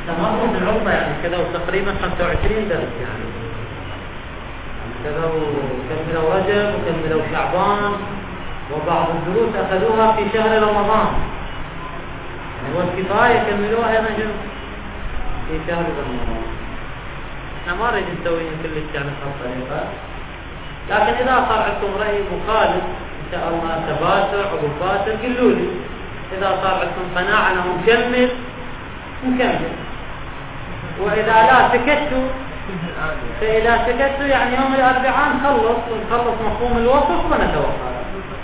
تمروا بالعطلة يعني كذا، وتقريبا 25 درس يعني كذا، وكملوا رجب وكملوا شعبان، وبعض الدروس أخذوها في شهر رمضان يعني، والكفاية كملوها أيضا في شهر رمضان. احنا ما نريد نسوي كل يعني الطريقة، لكن إذا صار عندكم رأي مخالف إن شاء الله تباشر عقب باشر قلوا لي. إذا صار عندكم قناعة أنه نكمل، وإذا لا سكتوا، فإذا سكتوا يعني يوم الأربعاء نخلص مفهوم الوصف ونتوقع.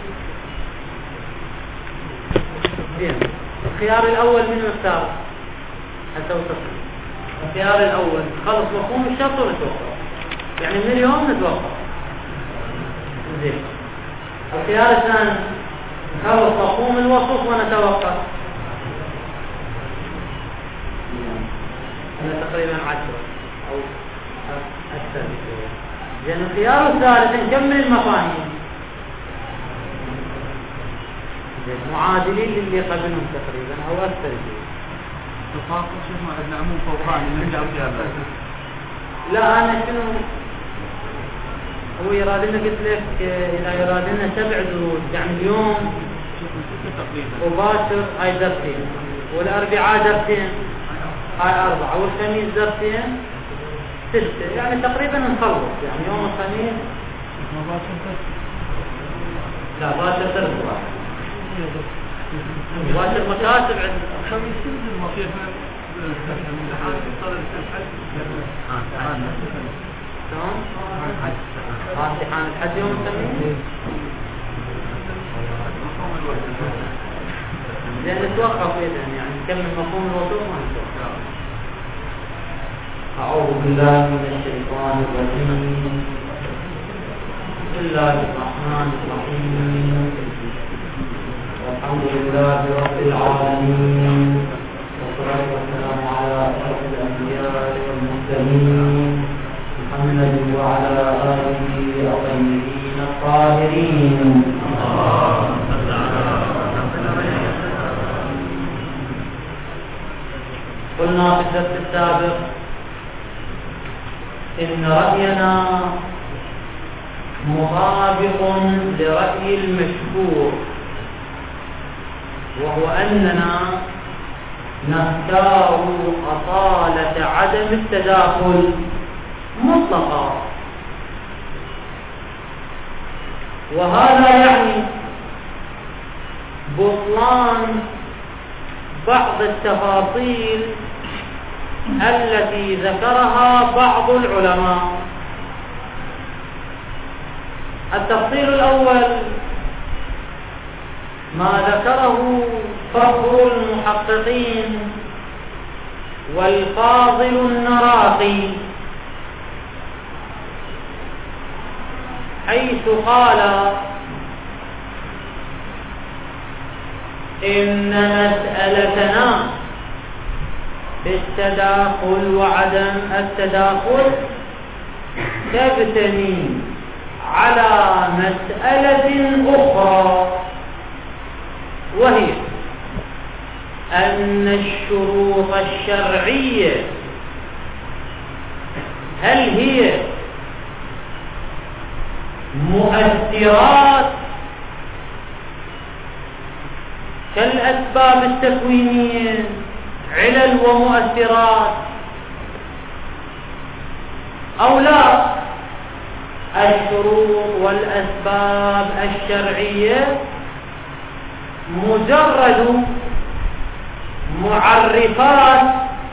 زين، الخيار الأول من اختار حتى وصفنا. الخيار الأول نخلص مفهوم الشرط ونتوقع، يعني من اليوم نتوقع. زين، الخيار الثاني نخلص مفهوم الوصف ونتوقع. أنا تقريبا 10 أو أكثر. زين، الخيار الثالث نكمل المفاهيم، معادلين للي قبلهم تقريبا أو أكثر. الخاصة شيخ ما عندنا عموم فوقاني نرجع فيها. لا أنا شنو هو يرادنا، قلت لك إذا يرادنا 7 دروس يعني اليوم وباكر هاي درسين، والأربعاء درسين هاي 4، والخميس درسين 6، يعني تقريبا نخلص يعني يوم الخميس. لا باكر درس واحد، باكر مكاتب عند الخميس امتحان الحج يوم الخميس. لأن نتوقف إذن يعني نكمل مفهوم الوصول ما نتوقف. أعوذ بالله من الشيطان الرجيم. بسم الله الرحمن الرحيم. الحمد لله رب العالمين، والصلاة والسلام على أشرف الأنبياء والمرسلين محمد وعلى آله الطيبين الطاهرين. قلنا في الدرس السابق إن رأينا مطابق لرأي المشهور، وهو أننا نختار أصالة عدم التداخل مطلقا، وهذا يعني بطلان بعض التفاصيل التي ذكرها بعض العلماء. التفصيل الأول ما ذكره فخر المحققين والفاضل النراقي، حيث قال إن مسألتنا بالتداخل وعدم التداخل تبتني على مسألة أخرى، وهي أن الشروط الشرعية هل هي مؤثرات كالأسباب التكوينية، علل ومؤثرات، أو لا؟ الشروط والأسباب الشرعية مجرد معرفات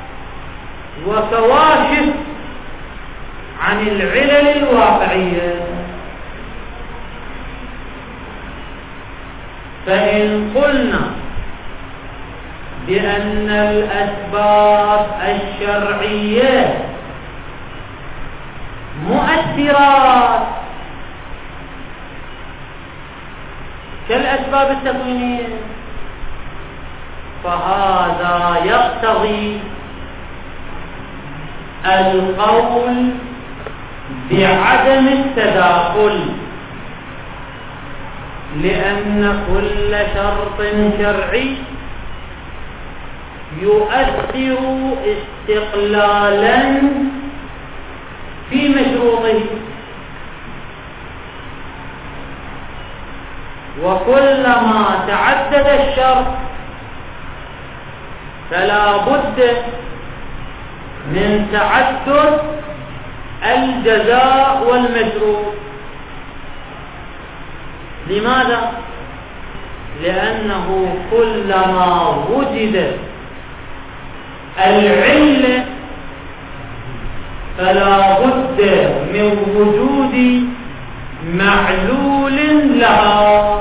وكواشف عن العلل الواقعية. فإن قلنا بأن الأسباب الشرعية مؤثرات كالأسباب التكوينية، فهذا يقتضي القول بعدم التداخل، لأن كل شرط شرعي يؤثر استقلالا في مشروطه، وكلما تعدد الشرط فلا بد من تعدد الجزاء والمشروط. لماذا؟ لأنه كلما وجد العلة فلا بد من وجود معلول لها.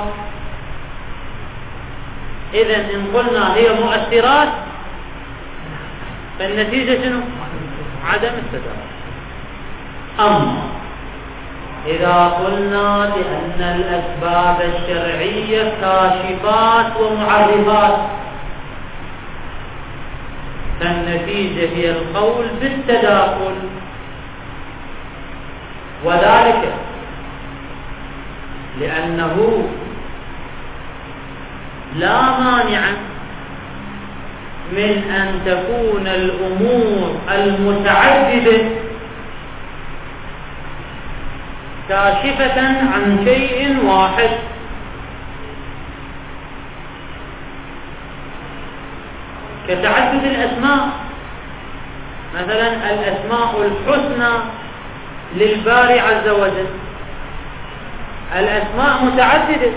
إذن إن قلنا هي مؤثرات فالنتيجة شنو؟ عدم التداخل. أما إذا قلنا بأن الأسباب الشرعية كاشفات ومعرفات فالنتيجة هي القول بالتداخل، وذلك لأنه لا مانع من أن تكون الأمور المتعددة كاشفة عن شيء واحد، كتعدد الأسماء. مثلا الأسماء الحسنى للباري عز وجل الأسماء متعددة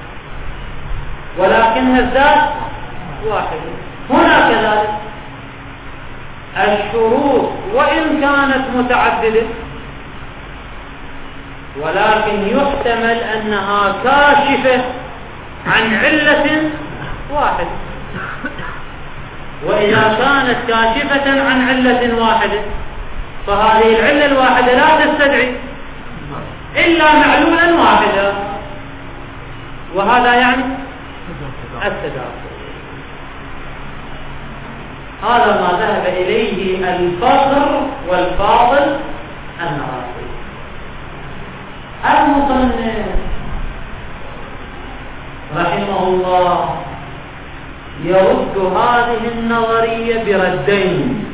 ولكن الذات واحدة. هنا كذلك الشروط وإن كانت متعددة ولكن يحتمل أنها كاشفة عن علة واحدة، وإذا كانت كاشفة عن علة واحدة فهذه العلة الواحدة لا تستدعي إلا معلولا واحدا، وهذا يعني التداخل. هذا ما ذهب إليه الفخر والفاضل النراسي. المصنف رحمه الله يرد هذه النظرية بردين.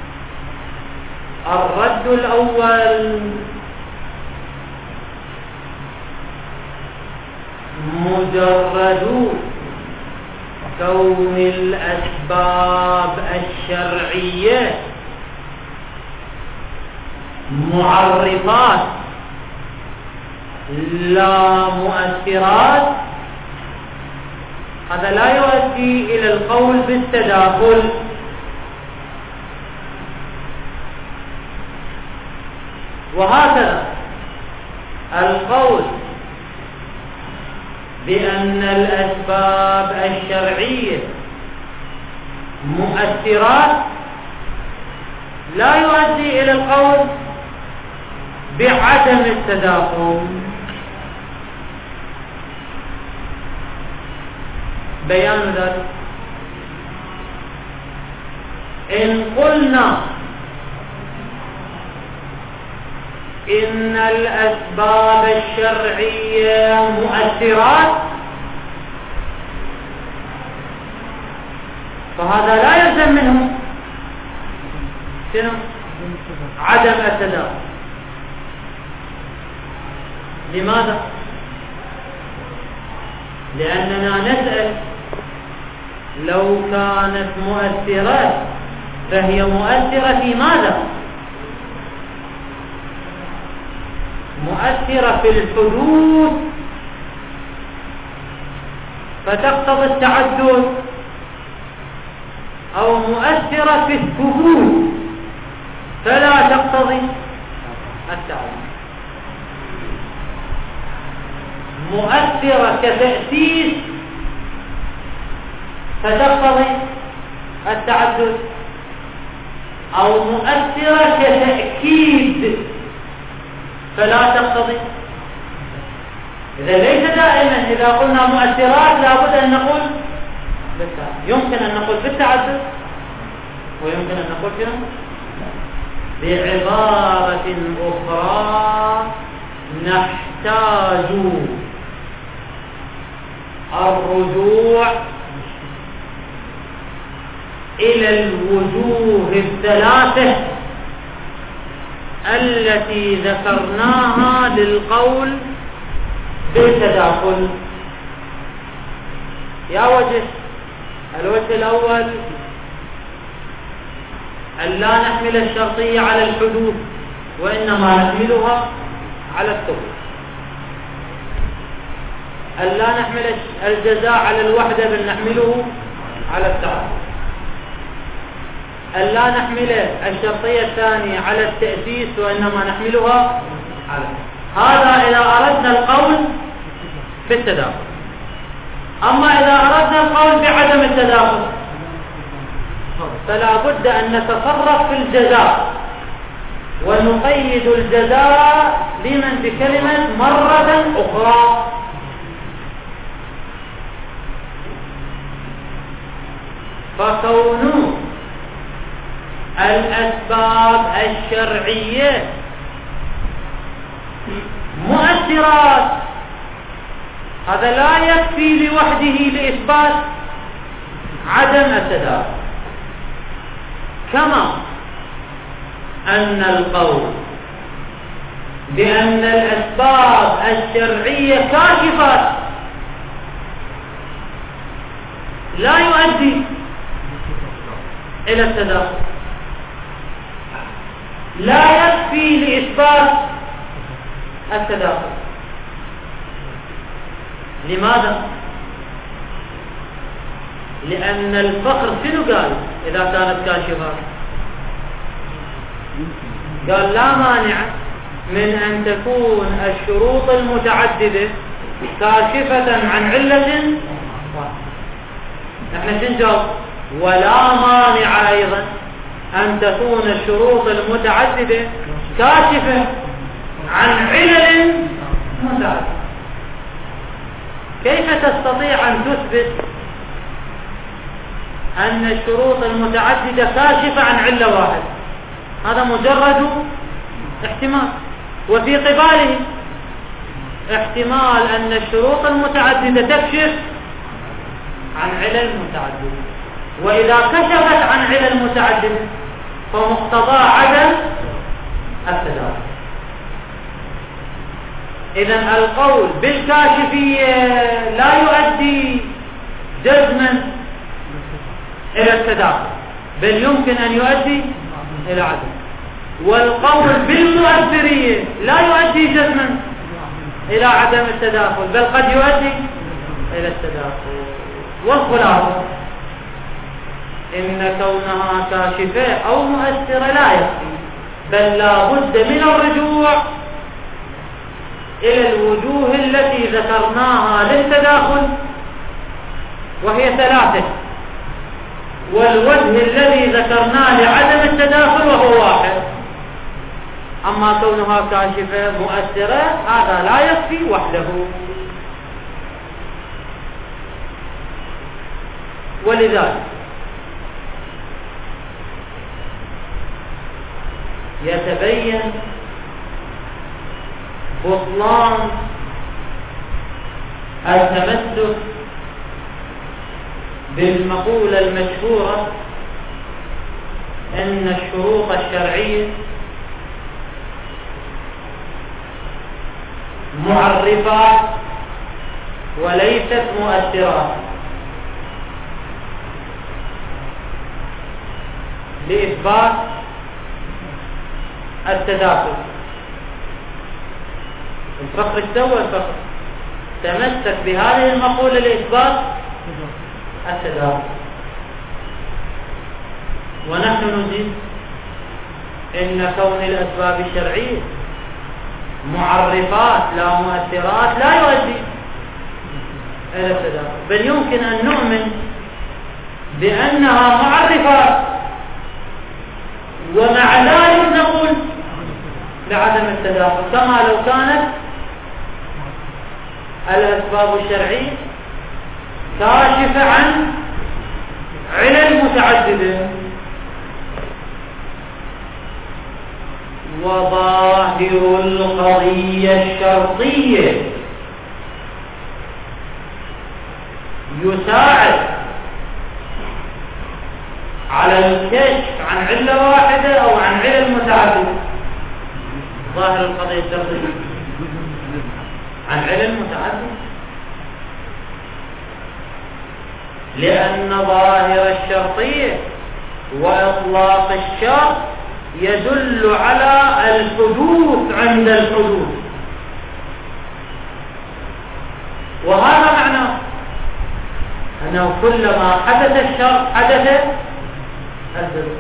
الرد الأول مجرد كون الأسباب الشرعية معرفات لا مؤثرات هذا لا يؤدي إلى القول بالتداخل، وهكذا القول بأن الأسباب الشرعية مؤثرات لا يؤدي إلى القول بعدم التداخل. بيان ذلك إن قلنا إن الأسباب الشرعية مؤثرات فهذا لا يلزم منه شنو؟ عدم التداخل. لماذا؟ لأننا نسأل لو كانت مؤثرة فهي مؤثرة في ماذا؟ مؤثرة في الحدوث فتقتضي التعدد، أو مؤثرة في الثبوت فلا تقتضي التعدد. مؤثرة كتأسيس فتقتضي التعدد، أو مؤثرة كتأكيد فلا تقتضي. إذا ليس دائما إذا قلنا مؤثرات لابد أن نقول يمكن أن نقول بالتعدد ويمكن أن نقول بعبارة أخرى نحتاج الرجوع إلى الوجوه الثلاثة التي ذكرناها للقول بالتداخل. يا وجه، الوجه الأول أن لا نحمل الشرطية على الحدوث وإنما نحملها على الثبوت، أن لا نحمل الجزاء على الوحدة بل نحمله على التعدد، أن لا نحمل الشرطية الثانية على التأسيس وإنما نحملها على هذا إذا أردنا القول بالتداخل. أما إذا أردنا القول بعدم التداخل فلا بد أن نتصرف في الجزاء ونقيد الجزاء لمن بكلمة مرة أخرى. فكون الأسباب الشرعية مؤثرات هذا لا يكفي لوحده لإثبات عدم التداخل، كما أن القول بأن الأسباب الشرعية كاشفات لا يؤدي إلى التداخل، لا يكفي لإثبات التداخل. لماذا؟ لأن الفقر شنو قال إذا كانت كاشفة؟ قال لا مانع من أن تكون الشروط المتعددة كاشفة عن علة واحدة. نحن شنجاوب؟ ولا مانع أيضا أن تكون الشروط المتعددة كاشفة عن علل متعددة. كيف تستطيع أن تثبت أن الشروط المتعددة كاشفة عن علة واحدة؟ هذا مجرد احتمال، وفي قباله احتمال أن الشروط المتعددة تكشف عن علل متعددة، وإذا كشفت عن علل متعددة فمقتضى عدم التداخل. إذن القول بالكاشفية لا يؤدي جزما إلى التداخل، بل يمكن أن يؤدي إلى عدم. والقول بالمؤثرية لا يؤدي جزما إلى عدم التداخل، بل قد يؤدي إلى التداخل. والخلاصة إن كونها كاشفة أو مؤثرة لا يكفي، بل لا بد من الرجوع إلى الوجوه التي ذكرناها للتداخل وهي ثلاثة، والوجه الذي ذكرناه لعدم التداخل وهو واحد. أما كونها كاشفة مؤثرة هذا لا يكفي وحده. ولذلك يتبين بطلان التمسك بالمقولة المشهورة أن الشروط الشرعية معرفات وليست مؤثرات، لإثبات التداخل. الفقر استوى، الفقر تمسك بهذه المقولة لإثبات التداخل، ونحن نجيب إن كون الأسباب الشرعية معرفات لا مؤثرات لا يؤدي إلى التداخل، بل يمكن أن نؤمن بأنها معرفات ومع ذلك نقول بعدم التداخل، كما لو كانت الأسباب الشرعية كاشفة عن علل متعددة. وظاهر القضية الشرطية يساعد على الكشف عن علة واحدة أو عن علل متعددة. ظاهر القضية الدرسية عن علل متعددة، لأن ظاهر الشرطية وإطلاق الشرط يدل على الحدوث عند الحدوث، وهذا معناه أنه كلما حدث الشرط حدث الحدوث،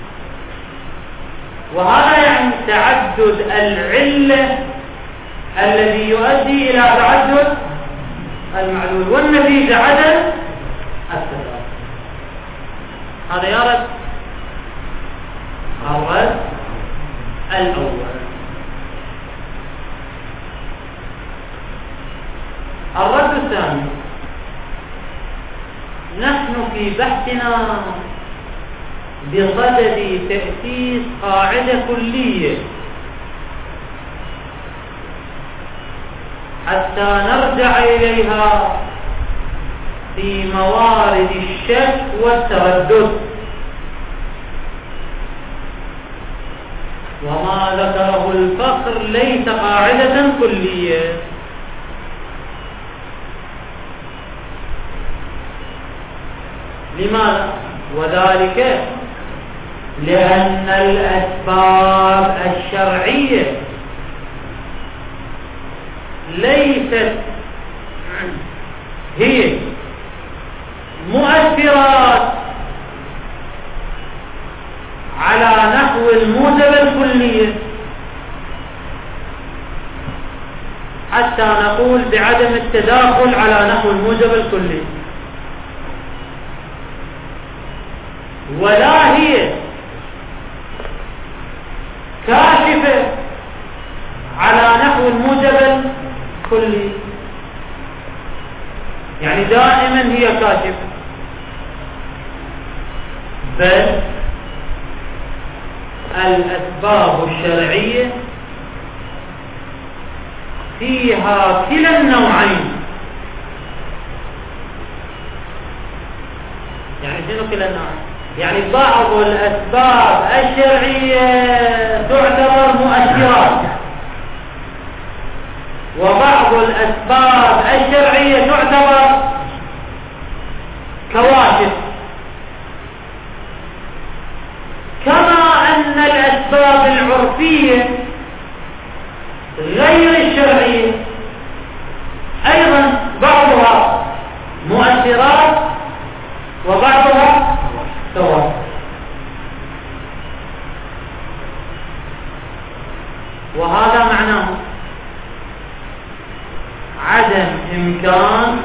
وهذا يعني تعدد العلة الذي يؤدي إلى تعدد المعلول، والنتيجة عدم التداخل. هذا يرد الرد الأول. الرد الثاني: نحن في بحثنا بصدد تأسيس قاعدة كلية حتى نرجع إليها في موارد الشك والتردد، وما ذكره الفقر ليس قاعدة كلية. لماذا؟ وذلك لأن الأسباب الشرعية ليست هي مؤثرات على نحو الموجب الكلية حتى نقول بعدم التداخل على نحو الموجب الكلي، ولا هي كاشفة على نحو الموجب الكلي، يعني دائما هي كاشفة، بل الأسباب الشرعية فيها كلا النوعين. يعني شنو كلا النوعين؟ يعني بعض الأسباب الشرعية تعتبر مؤثرات، وبعض الأسباب الشرعية تعتبر كواشف. كما أن الأسباب العرفية غير الشرعية أيضا بعضها مؤثرات وبعضها كواشف. وهذا معناه عدم إمكان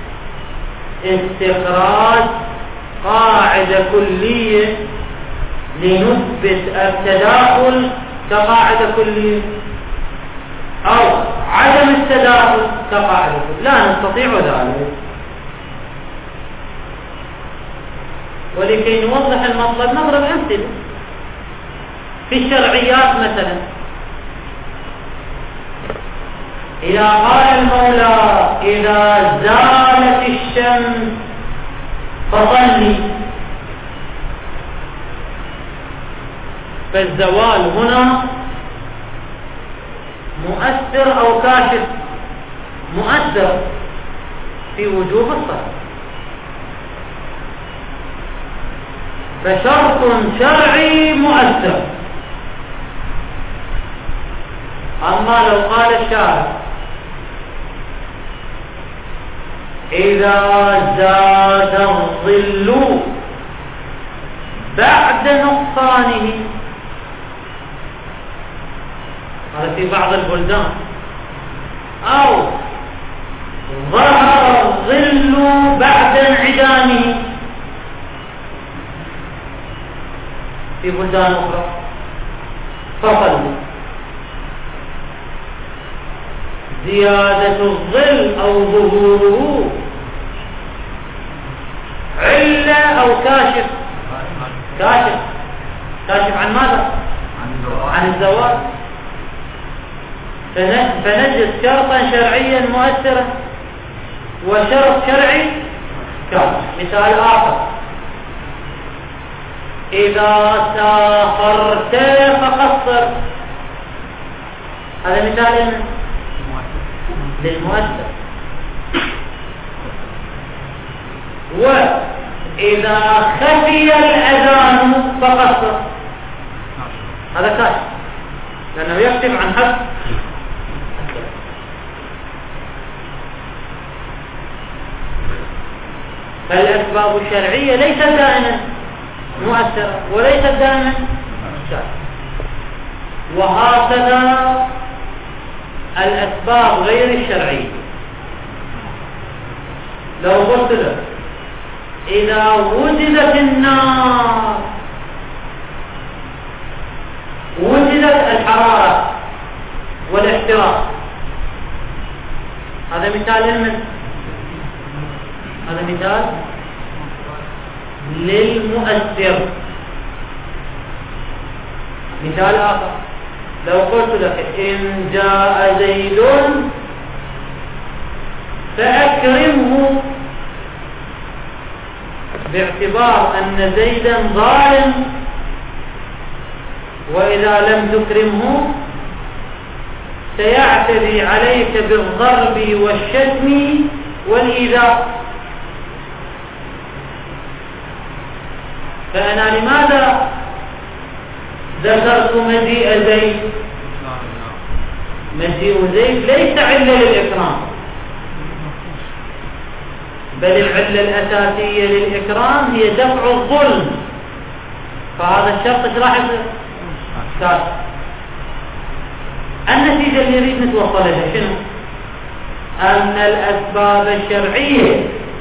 استخراج قاعدة كلية لنثبت التداخل كقاعدة كلية، أو عدم التداخل كقاعدة كلية، لا نستطيع ذلك. ولكي نوضح المطلب نضرب أمثلة في الشرعيات. مثلا إذا قال المولى إذا زالت الشمس فصلي، فالزوال هنا مؤثر أو كاشف؟ مؤثر في وجوب الصلاة، فشرط شرعي مؤثر. أما لو قال الشارع إذا زاد الظل بعد نقصانه، هذا في بعض البلدان، أو ظهر الظل بعد انعدامه في بلدان أخرى، فصلوا. زيادة الظل أو ظهوره علة أو كاشف؟ كاشف. كاشف عن ماذا؟ عن الزوال. فنجد شرطا شرعيا مؤثرا وشرط شرعي كاشف. مثال آخر: إذا سافرت فقصر. هذا مثال للمؤثر. وإذا خفي الأذان فقصر، هذا كاشف لأنه يكتب عن حد. فالأسباب الشرعية ليست دائما مؤثرة وليست دائما كاشفة. وهكذا الأسباب غير الشرعية. لو قلت لك إذا وجدت النار وجدت الحرارة والاحتراق، هذا مثال للمن؟ هذا مثال للمؤثر. مثال آخر لو قلت لك إن جاء زيد فأكرمه، باعتبار أن زيدا ظالم، وإذا لم تكرمه سيعتدي عليك بالضرب والشتم والإيذاء. فأنا لماذا ذكرت مجيء زيد؟ مجيء زيد ليس علة للإكرام، بل العلة الأساسية للإكرام هي دفع الظلم. فهذا الشرط ايش راح يصير؟ كافر. النتيجة اللي نريد نتوصل لها شنو؟ أن الأسباب الشرعية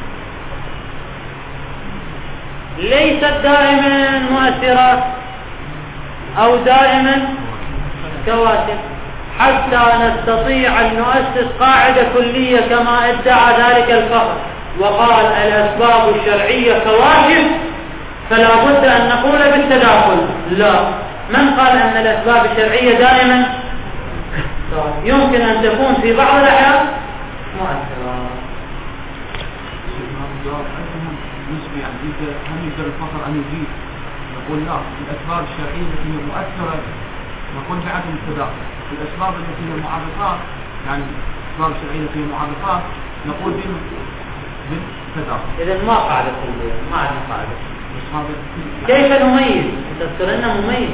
ليست دائما مؤثرات أو دائما كواسب، حتى نستطيع أن نؤسس قاعدة كلية كما ادعى ذلك الفقر وقال الأسباب الشرعية كواشف، فلا بد أن نقول بالتداخل. لا، من قال أن الأسباب الشرعية دائما يمكن أن تكون في بعض الأحيان مؤثرة؟ هل يقدر الفقر أن يجيب؟ نقول لا، الأسباب الشرعية التي هي مؤثرة نقول بعدم التداخل. الأسباب التي هي معرفات، يعني الأسباب الشرعية التي هي معرفات نقول بالتداخل. إذا ما قاعدة كلية، ما عندنا قاعدة. كيف نميز؟ تذكر لنا مميز.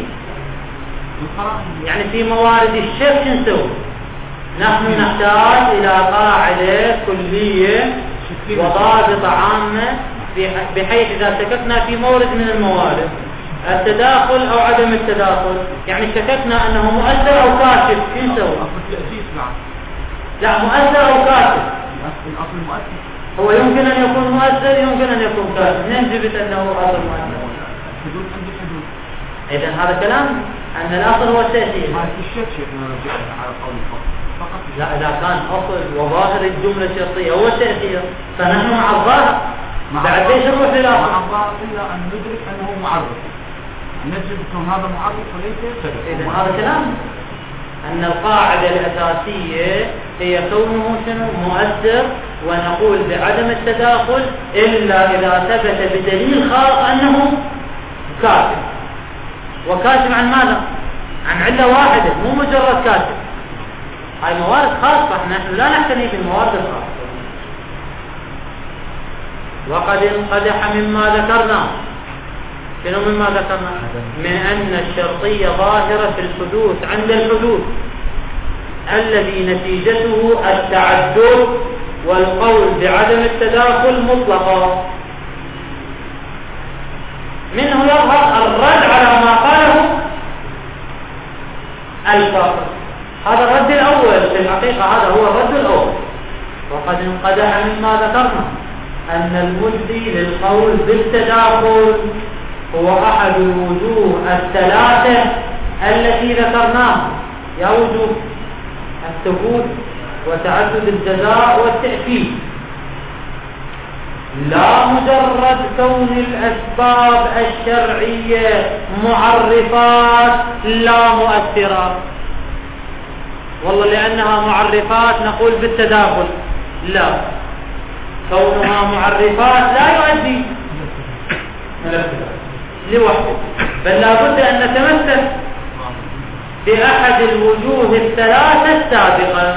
يعني في موارد الشك نسوي؟ نحن نحتاج إلى قاعدة كلية وضابط عامة، بحيث إذا شككنا في مورد من الموارد التداخل أو عدم التداخل، يعني شككنا أنه مؤثر أو كاشف، شو نسوي؟ لا، مؤثر أو كاشف. هو يمكن أن يكون مؤثر، يمكن أن يكون كاشف، نثبت أنه أصل مؤثر. إذا هذا كلام أن الأصل هو التأثير. لا، إذا كان أصل وظاهر الجملة الشرطية هو التأثير فنحن مع الظاهر. بعد ليش نروح للأصل؟ مع الظاهر إلا أن ندرك أنه معرف، نجد أن هذا معرف وليس سبب. إذا هذا كلام أن القاعدة الأساسية هي كونه شنو؟ مؤثر، ونقول بعدم التداخل إلا إذا ثبت بدليل خاص أنه كاتب. وكاتب عن ماذا؟ عن علة واحدة، مو مجرد كاتب. هاي موارد خاصة، نحن لا نعتني بالموارد الخاصة. وقد انقدح مما ذكرنا. شنو مما ذكرنا؟ من أن الشرطية ظاهرة في الحدوث عند الحدوث الذي نتيجته التعدد والقول بعدم التداخل مطلقا. منه يظهر الرد على ما قاله الفقر. هذا الرد الأول، في الحقيقة هذا هو الرد الأول. وقد انقدح مما ذكرنا أن المجدي للقول بالتداخل هو أحد الوجوه الثلاثة التي ذكرناها، يا وجوه الثبوت وتعدد الجزاء والتأكيد، لا مجرد كون الأسباب الشرعية معرفات لا مؤثرات. والله لأنها معرفات نقول بالتداخل، لا، كونها معرفات لا يؤدي إلى التداخل. لوحده، بل لابد أن نتمسك بأحد الوجوه الثلاثة السابقة.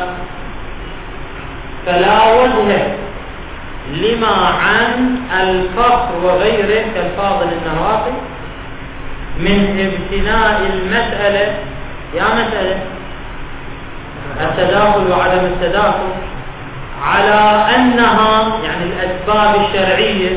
فلا وجه لما عن الفقر وغيره كالفاضل النواقي من ابتناء المسألة يا مسألة التداخل وعدم التداخل على أنها يعني الأسباب الشرعية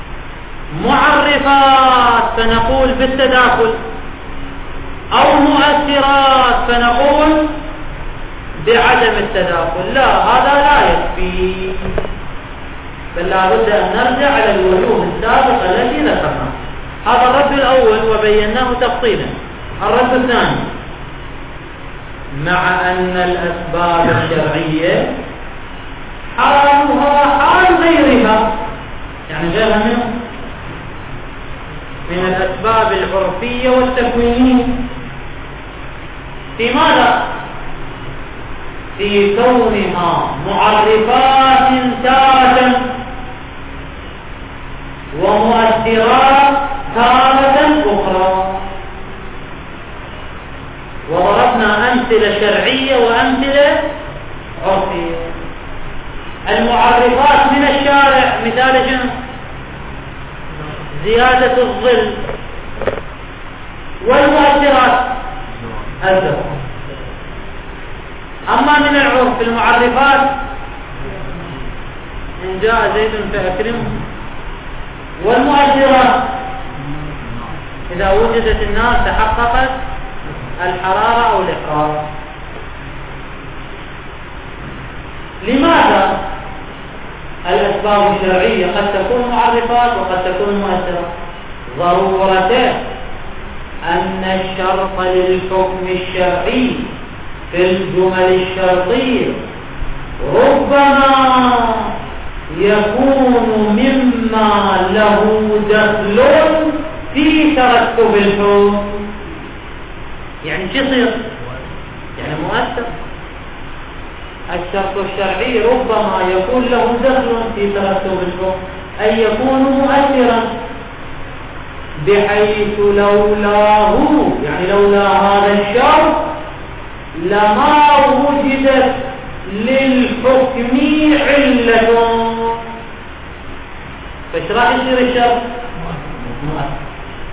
معرفات فنقول بالتداخل، أو مؤثرات فنقول بعدم التداخل. لا، هذا لا يكفي، بل لابد أن نرجع على الوجوه السابقة التي ذكرناها. هذا الرد الأول وبيناه تفصيلا. الرد الثاني: مع أن الأسباب الشرعية حالها حال غيرها، يعني غيرها من الأسباب العرفية والتكوينية. في ماذا؟ في كونها معرفات تارة ومؤثرات تارة أخرى. وضربنا أمثلة شرعية وأمثلة عرفية. المعرفات من الشارع مثال شنو؟ زيادة الظل. والمؤثرات الزرع. أما من العرف المعرفات إن جاء زيد فأكرمه. والمؤثرات إذا وجدت النار تحققت الحرارة أو الإحرار. لماذا الأسباب الشرعية قد تكون معرفات وقد تكون مؤثرات؟ ضرورته أن الشرط للحكم الشرعي في الجمل الشرطية ربما يكون مما له دخل في ترتب الحكم. يعني شو يصير؟ يعني مؤثر. الشرط الشرعي ربما يكون له دخل في ترتب الحكم، أي يكون مؤثرا بحيث لولاه، يعني لولا هذا الشرط لما وجدت للحكم علة. فايش راح يصير الشرط؟ مؤثر.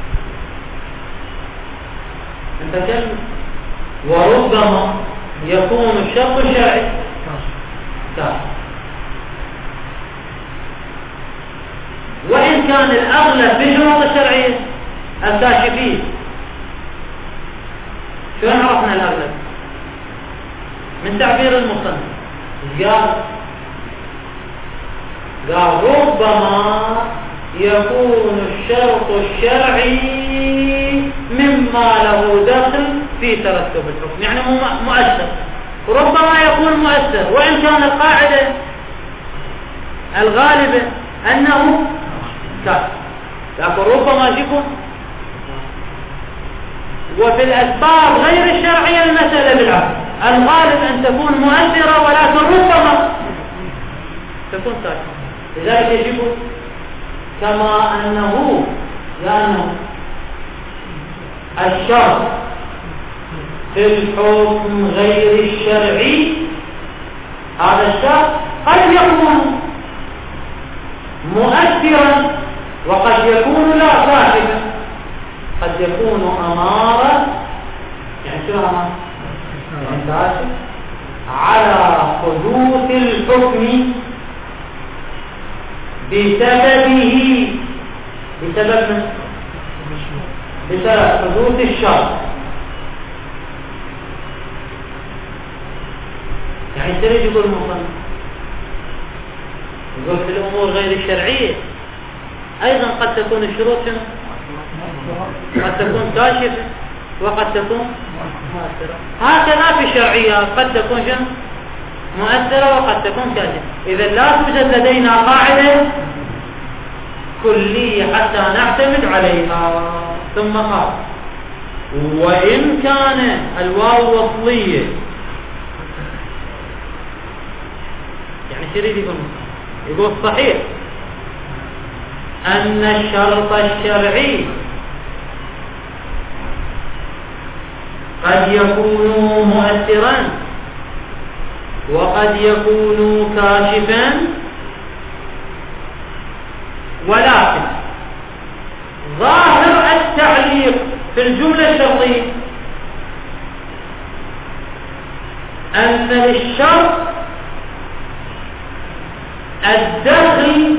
انت كم؟ وربما يكون الشرط الشرعي كافي، وإن كان الأغلب بالشروط الشرعية الكاشفين. شو عرفنا الأغلب؟ من تعبير المصنف قال ربما يكون الشرط الشرعي مما له دخل في ترتب الحكم، يعني مؤثر. ربما يكون مؤثر وإن كان القاعدة الغالبة أنه كافر، لكن ربما يكون. وفي الأسباب غير الشرعية المسألة بالعكس، الغالب أن تكون مؤثرة ولكن ربما تكون كافرة. لذلك يجب كما أنه لأنه الشرط في الحكم غير الشرعي، هذا الشرط قد يكون مؤثرا وقد يكون لا كافرا. قد يكون أمارة، يعني شو أمارة؟ يعني كافر على حدوث الحكم بسبب حدوث الشرط. يعني تريد يقول المصنف يقول في الأمور غير الشرعية أيضا قد تكون الشروط قد تكون كاشفة وقد تكون مؤثرة. هكذا في الشرعية قد تكون مؤثرة وقد تكون كاشفة. إذا لا توجد لدينا قاعدة كلية حتى نعتمد عليها. ثم قال وإن كان الواو وصلية، يعني شريد يقول صحيح أن الشرط الشرعي قد يكون مؤثرا وقد يكون كاشفا، ولكن ظاهر التعليق في الجملة الشرطية أن للشرط الدخل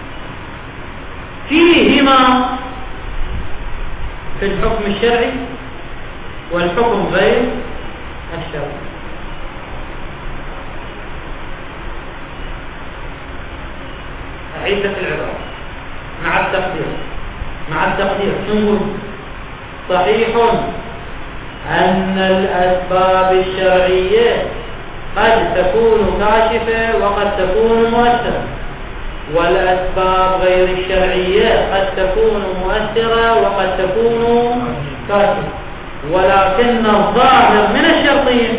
فيهما في الحكم الشرعي والحكم غير الشرعي. أعيد في العبارة مع التقدير نقول صحيح أن الأسباب الشرعية قد تكون كاشفة وقد تكون مؤثرة، والأسباب غير الشرعية قد تكون مؤثرة وقد تكون كاشفة، ولكن الظاهر من الشرطين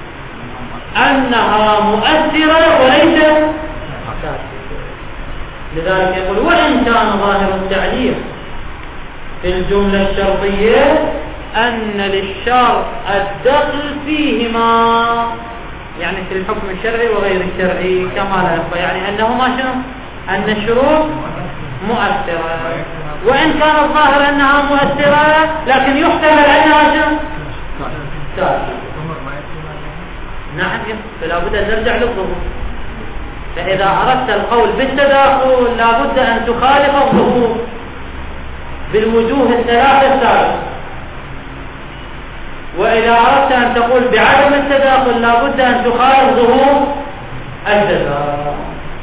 أنها مؤثرة وليست كاشفة. لذلك يقول وإن كان ظاهر التعليق في الجملة الشرطية أن للشرط الدخل فيهما، يعني في الحكم الشرعي وغير الشرعي كما لا يخفى، يعني أنهما شنو؟ أن الشروط مؤثرة، وإن كان الظاهر أنها مؤثرة لكن يحتمل أنها شنو؟ نعم، فلا بد أن نرجع للظهور. فإذا أردت القول بالتداخل لا بد أن تخالف الظهور بالوجوه الثلاثة السابقة، وإذا أردت أن تقول بعدم التداخل لا بد أن تخالف ظهور التداخل.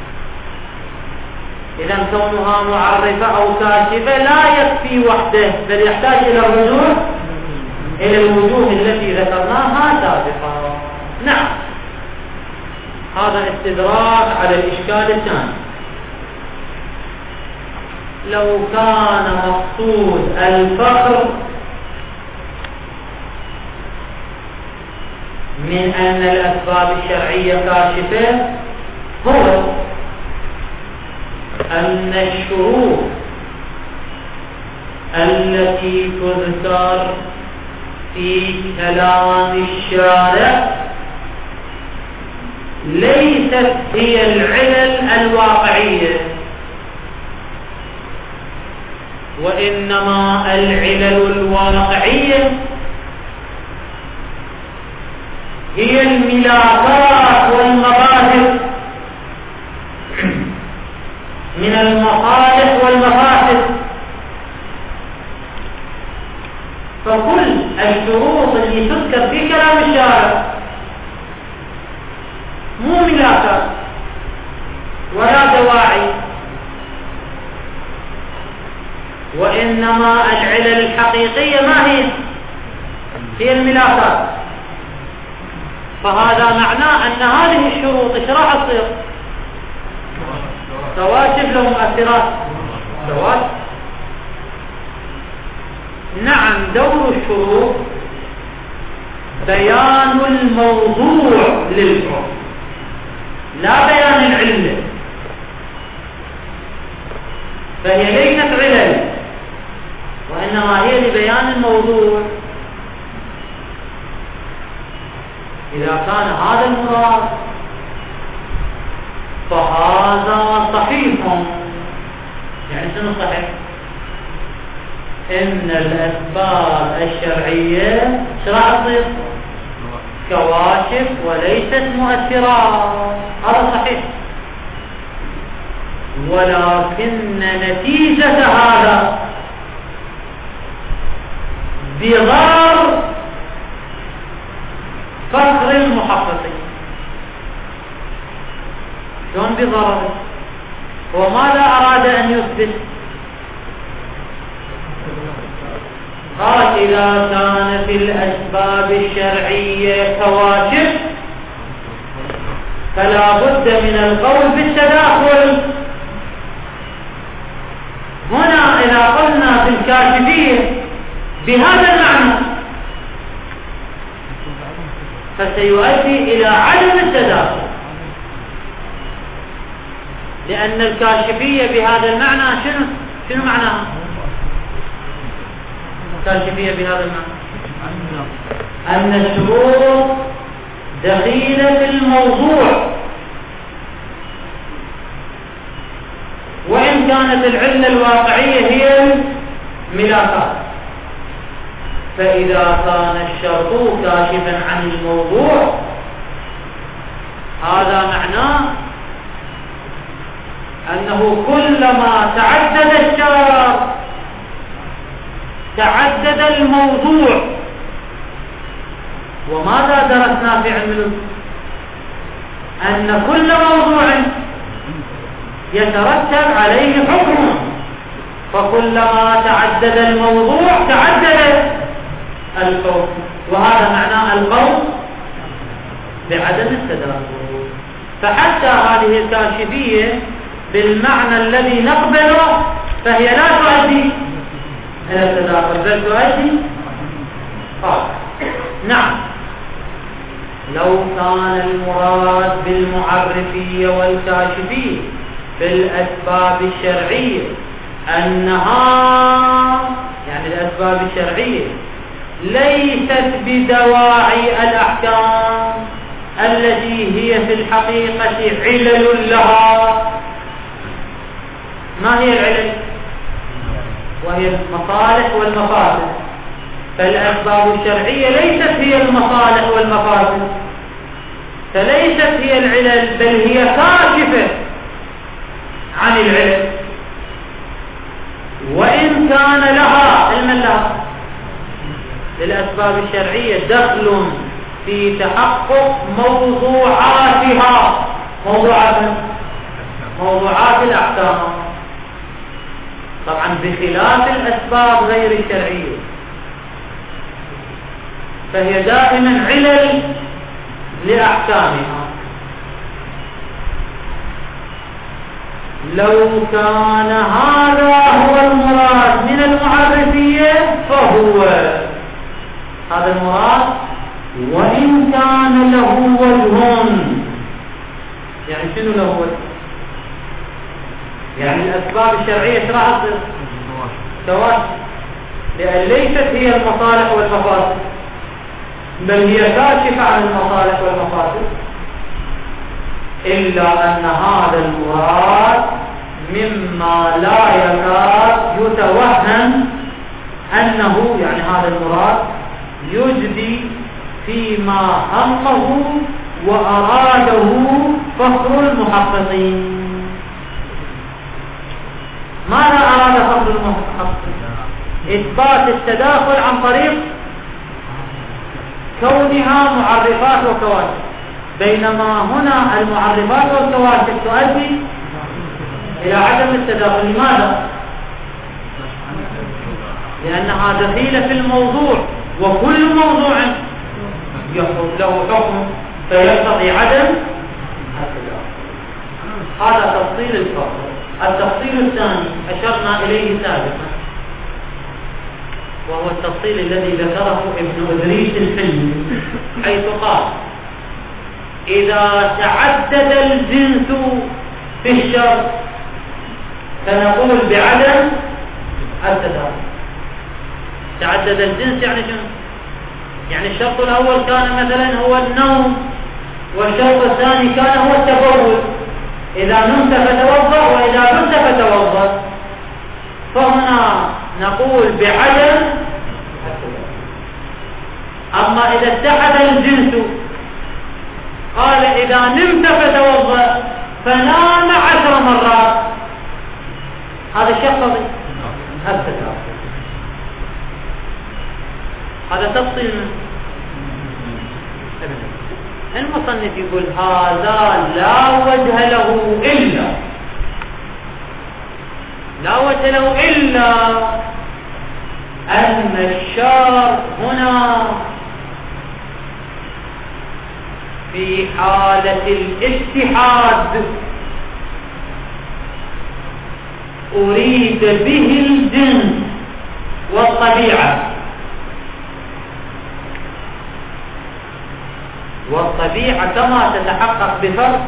إذا كونها معرفة أو كاشفة لا يكفي وحده، بل يحتاج إلى الرجوع إلى الوجوه التي ذكرناها سابقا. نعم، هذا استدراك على الإشكال الثاني. لو كان مقصود الفخر من أن الأسباب الشرعية كاشفة هو أن الشروط التي تذكر في كلام الشارع ليست هي العلل الواقعية، وإنما العلل الواقعية هي الملاكات والمبادئ من المصالح والمفاسد. فكل الشروط اللي تذكر في كلام الشارع مو ملاكات ولا دواعي، وإنما العلل الحقيقية ما هي الملاكات. فهذا معناه أن هذه الشروط إيش راح تصير؟ كواشف لهم مؤثرات كواشف. نعم، دور الشروط بيان الموضوع للحكم لا بيان العلة، فهي ليست علل وإنما هي لبيان الموضوع. إذا كان هذا المراد فهذا صحيح. يعني شنو صحيح؟ إن الأسباب الشرعية شرع تصير كواشف وليست مؤثرات، هذا صحيح. ولكن نتيجة هذا بضرر فخر المحققين. شلون بضرر؟ وماذا أراد أن يثبت؟ قال إذا كان في الأسباب الشرعية كواشف فلا بد من القول بالتداخل. هنا إذا قلنا في الكاشفية بهذا المعنى فسيؤدي إلى عدم التداخل، لأن الكاشفية بهذا المعنى شنو معناها؟ الكاشفية بهذا المعنى أن الشروط دخيلة في الموضوع، وإن كانت العلة الواقعية هي الملاكات. فإذا كان الشرط كاشفا عن الموضوع هذا معناه أنه كلما تعدد الشرط تعدد الموضوع. وماذا درسنا في علم الأصول؟ أن كل موضوع يترتب عليه حكم، فكلما تعدد الموضوع تعدد الحكم، وهذا معناه القول بعدم التداخل. فحتى هذه الكاشفية بالمعنى الذي نقبله فهي لا تؤدي إلى التداخل بل تؤدي نعم. لو كان المراد بالمعرفية والكاشفية بالأسباب الشرعية أنها يعني الأسباب الشرعية ليست بدواعي الأحكام التي هي في الحقيقة علل لها. ما هي العلل؟ وهي المصالح والمفاسد. فالأسباب الشرعية ليست هي المصالح والمفاسد، فليست هي العلل بل هي كاشفة عن العلل، وإن كان لها علما لها. للأسباب الشرعية دخل في تحقق موضوعاتها، موضوعات الأحكام، طبعا بخلاف الأسباب غير الشرعية فهي دائما علل لأحكامها. لو كان هذا هو المراد من المعرفية فهو هذا المراد، وإن كان له وجه. يعني شنو له وجه؟ يعني الأسباب الشرعية راح سواء، لأن ليست هي المصالح والمفاسد بل هي كاشفة عن المصالح والمفاسد، إلا أن هذا المراد مما لا يكاد يتوهم أنه يعني هذا المراد يجدي فيما همه وأراده فخر المحققين. ماذا أراد فخر المحققين؟ إثبات التداخل عن طريق كونها معرفات وكواكب، بينما هنا المعرفات والكواكب تؤدي إلى عدم التداخل. لماذا؟ لأنها دخيلة في الموضوع، وكل موضوع له حكم فيقتضي عدم التداخل. هذا تفصيل الفصل. التفصيل الثاني أشرنا إليه سابقا، وهو التفصيل الذي ذكره ابن إدريس الحلمي، حيث قال: إذا تعدد الجنس في الشرط فنقول بعدم التداخل. تعدد الجنس يعني شنو؟ يعني الشرط الأول كان مثلا هو النوم، والشرط الثاني كان هو التبول. إذا نمت فتوضأ وإذا نمت فتوضأ، فهنا نقول بعدم التداخل. أما إذا اتحد الجنس قال إذا نمت فتوضأ فنام 10 مرات، هذا يقتضي التداخل. هذا تفصيل. المصنف يقول هذا لا وجه له إلا أن الشرط هنا في حالة الاتحاد أريد به الجنس والطبيعة، والطبيعة كما تتحقق بفرد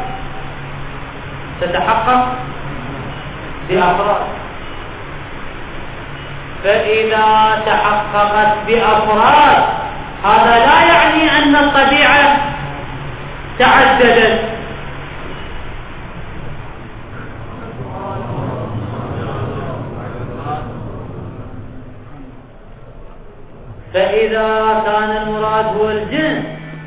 تتحقق بأفراد. فإذا تحققت بأفراد هذا لا يعني أن الطبيعة تعددت. فإذا كان المراد هو الجنس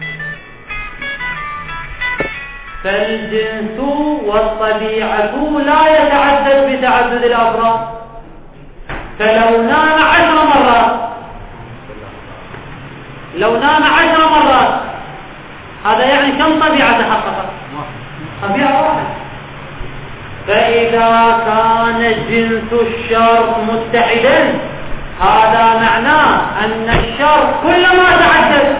فالجنس والطبيعة لا يتعدد بتعدد الأفراد. فلو نام 10 مرات، لو نام 10 مرات، هذا يعني كم طبيعة تحققت؟ طبيعة واحدة. فإذا كان جنس الشرط متحدا هذا معناه أن الشرط كلما تعدد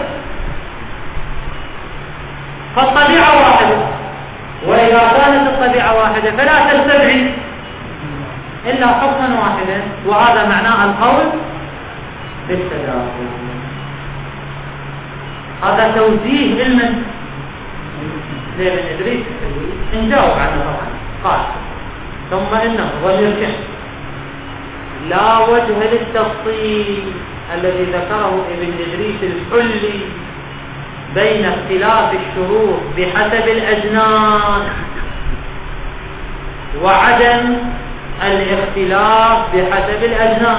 فالطبيعة واحدة. وإذا كانت الطبيعة واحدة فلا تستدعي إلا حكما واحدا، وهذا معناه القول بالتداخل. هذا توجيه علما لابن إدريس نجاوب عنه طبعا. قال ثم إنه وليرجع لا وجه للتفصيل الذي ذكره ابن إدريس الحلي بين اختلاف الشروط بحسب الأجناس وعدم الاختلاف بحسب الأجناس،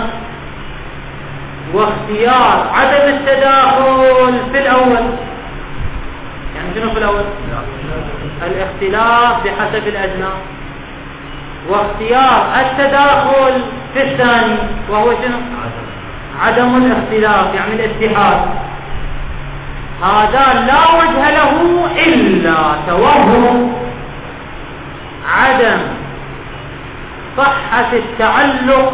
واختيار عدم التداخل في الأول. يعني شنو في الأول؟ الاختلاف بحسب الأجناس، واختيار التداخل في الثاني وهو شنو؟ عدم الاختلاف يعني الاتحاد. هذا لا وجه له إلا توهم عدم صحة التعلق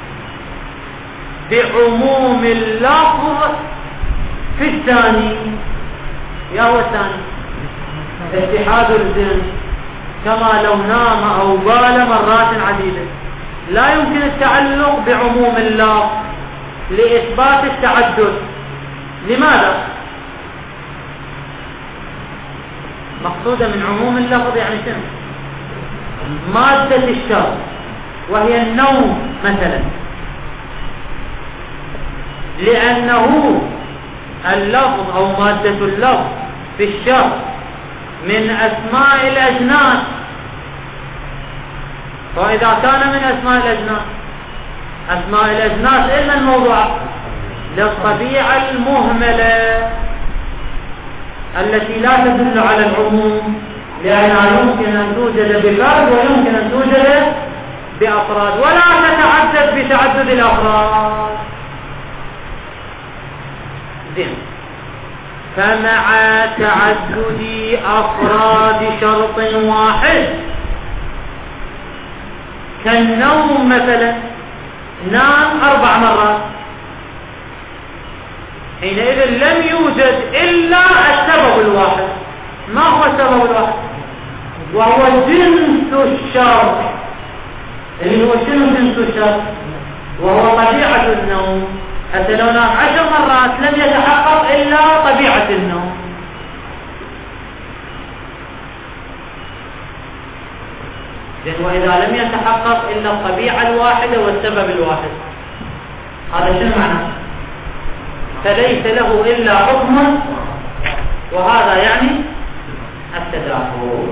بعموم اللفظ في الثاني. يا هو الثاني اتحاد الجنس، كما لو نام أو بال مرات عديدة لا يمكن التعلق بعموم اللفظ لإثبات التعدد. لماذا؟ مقصودة من عموم اللفظ يعني شنو؟ مادة الشرط وهي النوم مثلا، لأنه اللفظ أو مادة اللفظ في الشرط من أسماء الأجناس. فإذا كان من أسماء الأجناس، أسماء الأجناس إلا الموضوع للطبيعة المهملة التي لا تدل على العموم، لأنها يمكن أن توجد بفرد ويمكن أن توجد بأفراد ولا تتعدد بتعدد الأفراد. زين. فمع تعدد أفراد شرط واحد كالنوم مثلا، نام 4 مرات، حينئذ لم يوجد إلا السبب الواحد. ما هو السبب الواحد؟ وهو جنس الشرط، اللي هو شنو جنس الشرط؟ وهو طبيعة النوم. حتى لو نام 10 مرات لم يتحقق إلا طبيعة النوم. وإذا لم يتحقق إلا الطبيعة الواحدة والسبب الواحد، هذا شنو معناه؟ فليس له إلا حكم، وهذا يعني التداخل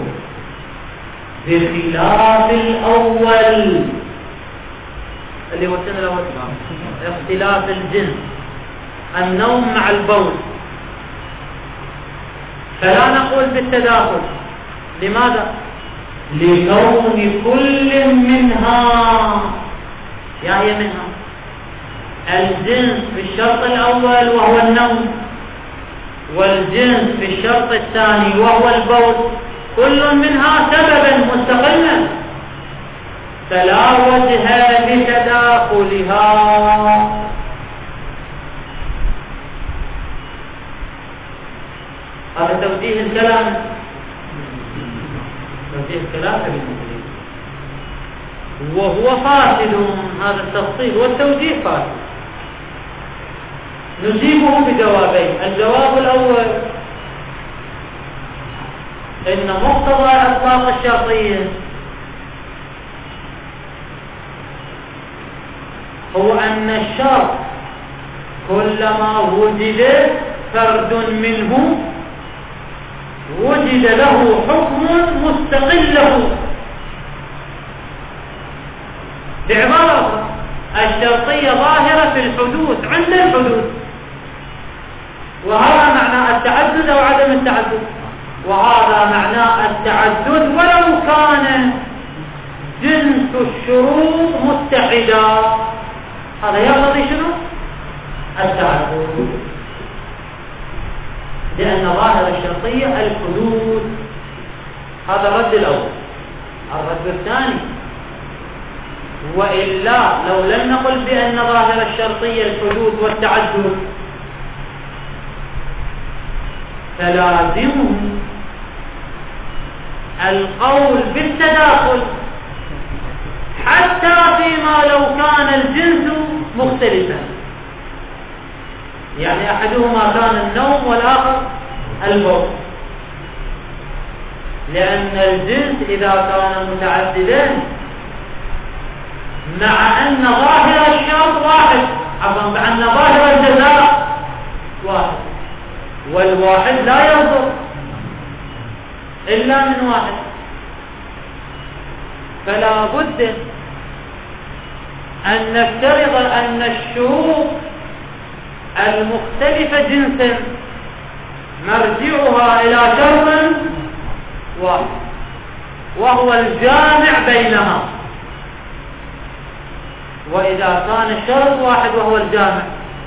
بخلاف الأول اللي هو السنة الأول، اختلاف الجنس، النوم مع البول. فلا نقول بالتداخل. لماذا؟ لكون كل منها، يعني منها الجنس في الشرط الأول وهو النوم، والجنس في الشرط الثاني وهو البول، كل منها سببا مستقلا، فلا وجه لتداخلها. هذا توجيه الكلام، توجيه الكلام بالمثلين، وهو فاسد. هذا التفصيل والتوجيه فاسد. نجيبه بجوابين. الجواب الأول إن مقتضى إطلاق الشرطية هو أن الشرط كلما وجد فرد منه وجد له حكم مستقل له. بعبارة الشرطية ظاهرة في الحدوث عند الحدوث، وهذا معنى التعدد أو عدم التعدد، وهذا معنى التعدد ولو كان جنس الشروط متحدا. هذا يقتضي شنو؟ التعدد، لأن ظاهر الشرطية الحدوث. هذا الرد الأول. الرد الثاني: وإلا لو لم نقل بأن ظاهر الشرطية الحدوث والتعدد فلازمه القول بالتداخل حتى فيما لو كان الجنس مختلفا، يعني أحدهما كان النوم والآخر البول، لأن الجنس إذا كان متعددا مع أن ظاهر الشرط واحد، عفوا، مع أن ظاهر الجزاء واحد، والواحد لا يصدر إلا من واحد، فلا بد أن نفترض أن الشروط المختلفة جنسا مرجعها إلى شرط واحد وهو الجامع بينها. وإذا كان الشرط واحد وهو الجامع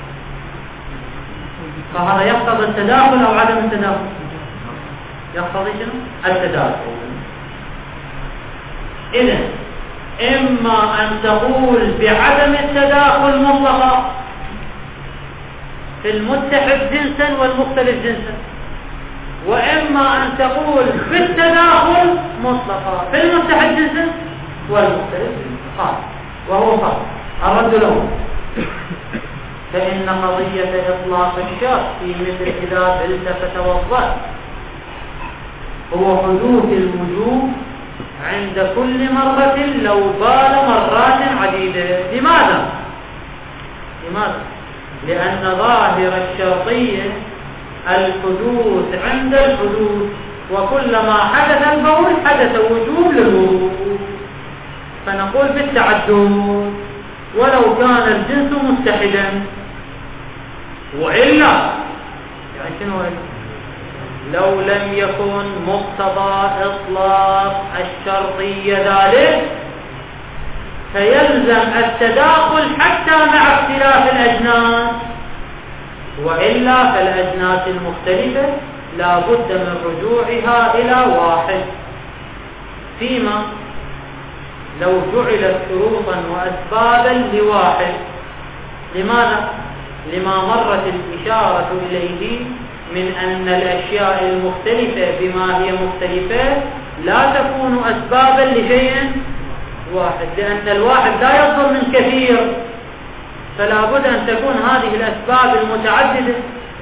فهذا يقتضي التداخل أو عدم التداخل؟ يقتضي شنو؟ التداخل. إذن إما أن تقول بعدم التداخل مطلقا في المتحد جنسا والمختلف جنسا، وإما أن تقول بالتداخل مطلقا في المتحد جنسا والمختلف جنسا. وهو فرق. الرد له: فإن قضية إطلاق الشرط في مثل إذا التفت وضع هو حدوث الوجوب عند كل مرة لو بال مرات عديدة. لماذا؟ لأن ظاهر الشرطية الحدوث عند الحدوث، وكلما حدث البول حدث وجوب للوضوء، فنقول بالتعدد ولو كان الجنس متحدا. وإلا يعني شنو؟ لو لم يكن مقتضى إطلاق الشرطية ذلك فيلزم التداخل حتى مع اختلاف الأجناس، وإلا فالأجناس المختلفة لا بد من رجوعها إلى واحد، فيما لو جعلت شروطا وأسبابا لواحد. لماذا؟ لما مرت الإشارة إليه من أن الأشياء المختلفة بما هي مختلفة لا تكون أسبابا لشيء واحد، لأن الواحد لا يصدر من كثير، فلا بد أن تكون هذه الأسباب المتعددة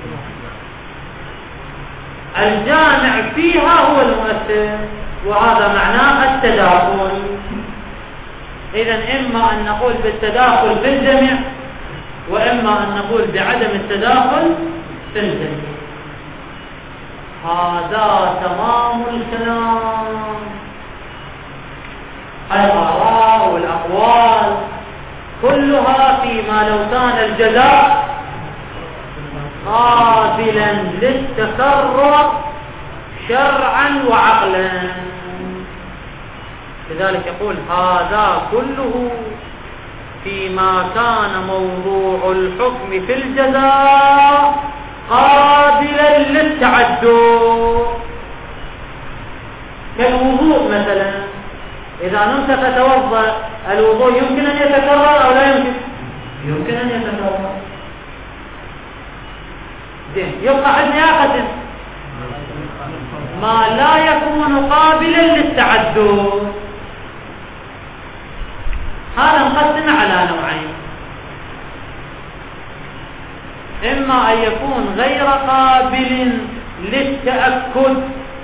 الجامع فيها هو المؤثر، وهذا معناه التداخل. إذن إما أن نقول بالتداخل في الجميع، وإما أن نقول بعدم التداخل في الجميع. هذا تمام الكلام. الآراء والأقوال كلها فيما لو كان الجزاء قابلا للتكرر شرعا وعقلا. لذلك يقول هذا كله فيما كان موضوع الحكم في الجزاء قابلا للتعدد، كالوضوء مثلا، إذا نمت تتوضأ الوضوء يمكن أن يتكرر أو لا يمكن؟ يمكن أن يتكرر. يبقى عندنا قسم ما لا يكون قابلا للتعدد، هذا مقسم على نوعين: إما أن يكون غير قابل للتأكد،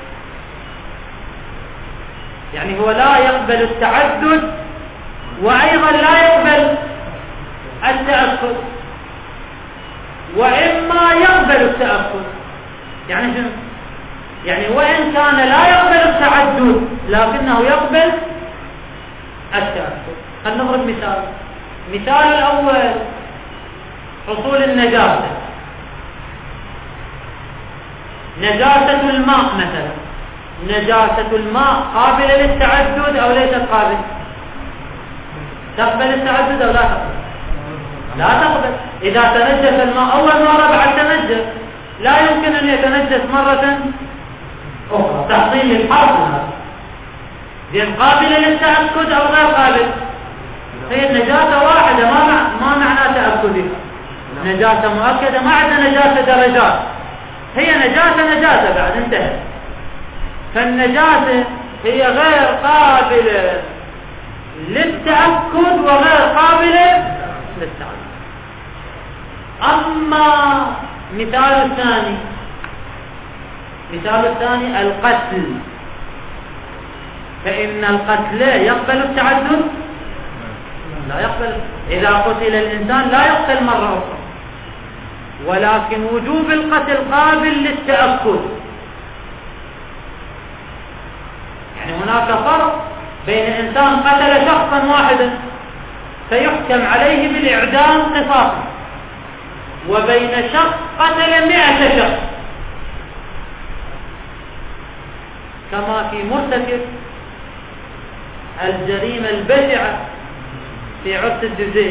يعني هو لا يقبل التعدد وأيضا لا يقبل التأكد، وإما يقبل التأكد. يعني شنو؟ يعني وإن كان لا يقبل التعدد لكنه يقبل التأكد. خلينا نضرب مثال. مثال الأول حصول النجاسة. نجاسة الماء مثلا، نجاسة الماء قابلة للتعدد أو ليست قابلة؟ تقبل التعدد أو لا تقبل؟ لا تقبل. إذا تنجس الماء أول مرة بعد تنجس لا يمكن أن يتنجس مرة أخرى. تحصيل الحرف هذا زين قابلة للتأكد أو غير قابل؟ هي النجاسة واحدة، ما معنى تأكدها. نجاسة مؤكدة، ما عندنا نجاسة درجات، هي نجاسة بعد انتهت. فالنجاسة هي غير قابلة للتأكد وغير قابلة للتعدد. أما مثال الثاني القتل، فإن القتل يقبل التعدد؟ لا يقبل. إذا قتل الإنسان لا يقتل مرة أخرى، ولكن وجوب القتل قابل للتأكد. يعني هناك فرق بين إنسان قتل شخصا واحدا فيحكم عليه بالإعدام قصاصا، وبين شخص قتل 100 شخص، كما في مرتكب الجريمة البشعة في عرس الدزين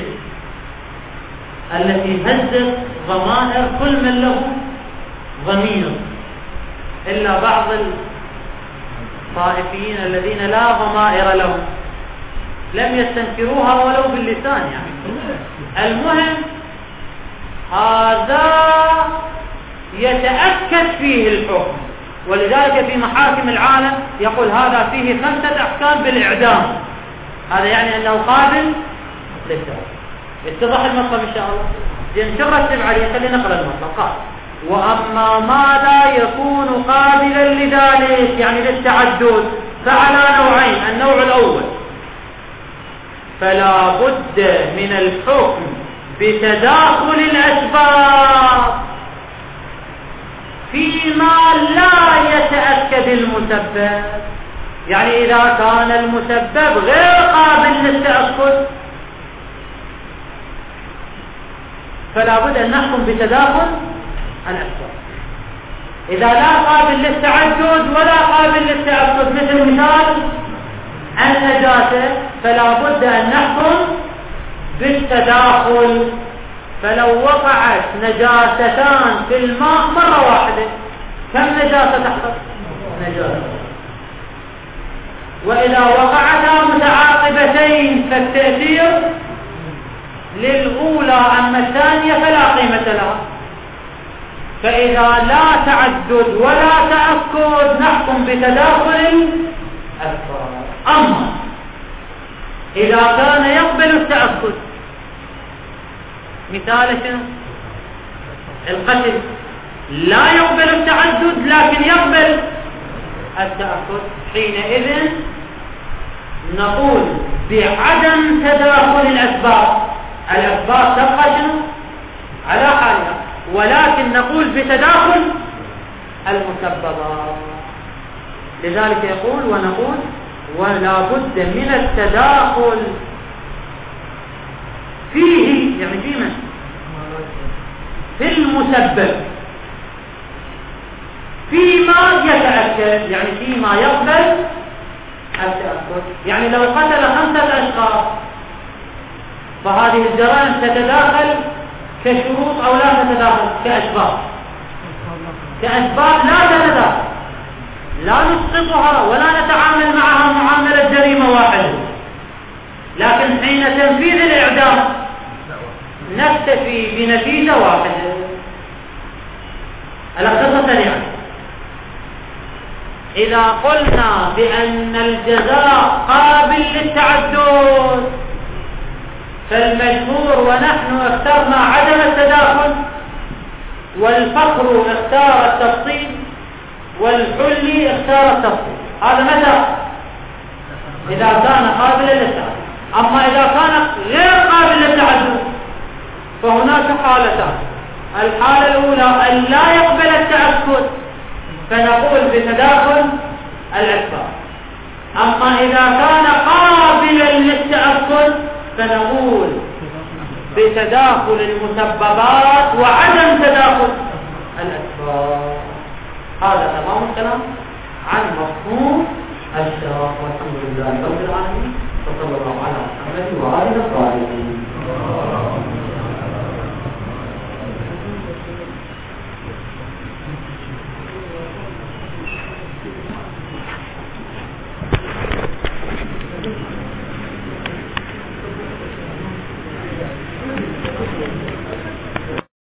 التي هزت ضمائر كل من له ضمير إلا بعض الطائفيين الذين لا ضمائر لهم لم يستنكروها ولو باللسان. يعني المهم هذا يتأكد فيه الحكم، ولذلك في محاكم العالم يقول هذا فيه 5 أحكام بالإعدام، هذا يعني أنه قابل للتأكد. اتضح المطلب إن شاء الله. زين شو رتب عليه؟ خلينا نقرأ المطلب. قال وأما ما لا يكون قابلا لذلك يعني للتعدد فعلى نوعين. النوع الأول فلا بد من الحكم بتداخل الأسباب فيما لا يتأكد المسبب. يعني إذا كان المسبب غير قابل للتأكد فلا بد أن نحكم بتداخل الأسباب. إذا لا قابل للتعدد ولا قابل للتأكد مثل مثال النجاسة فلا بد أن نحكم بالتداخل. فلو وقعت نجاستان في الماء مرة واحدة كم نجاسة تحصل؟ نجاسة. وإذا وقعتا متعاقبتين فالتأثير للأولى أما الثانية فلا قيمة لها. فإذا لا تعدد ولا تأكد نحكم بتداخل الأسباب. أما إذا كان يقبل التأكد مثال شنو؟ القتل لا يقبل التعدد لكن يقبل التأكد، حينئذ نقول بعدم تداخل الأسباب. الأسباب تبقى شنو؟ على حالها، ولكن نقول بتداخل المسببات. لذلك يقول ونقول ولا بد من التداخل فيه، يعني في من؟ في المسبب فيما يتأكد، يعني فيما يقبل التأكد. يعني لو قتل 5 أشخاص فهذه الجرائم تتداخل كشروط أو لا تتداخل كأسباب؟ كأسباب لا تتداخل، لا نسقطها ولا نتعامل معها معاملة جريمة واحدة. لكن حين تنفيذ الإعدام نكتفي بنتيجة واحدة. الأختصار سريعا. إذا قلنا بأن الجزاء قابل للتعدد فالمجمهور ونحن اخترنا عدم التداخل، والفقر اختار التفصيل، والحلي اختار التفصيل. هذا متى؟ إذا كان قابلا للتعدد. أما إذا كان غير قابل للتعدد فهناك حالتان. الحالة الأولى أن لا يقبل التأكد فنقول بتداخل الأسباب. أما إذا كان قابلا للتأكد فنقول بتداخل المسببات وعدم تداخل الأسباب. هذا تمام الكلام عن مفهوم الشرط. والحمد لله رب العالمين، وصلى الله على محمد وآله الطاهرين.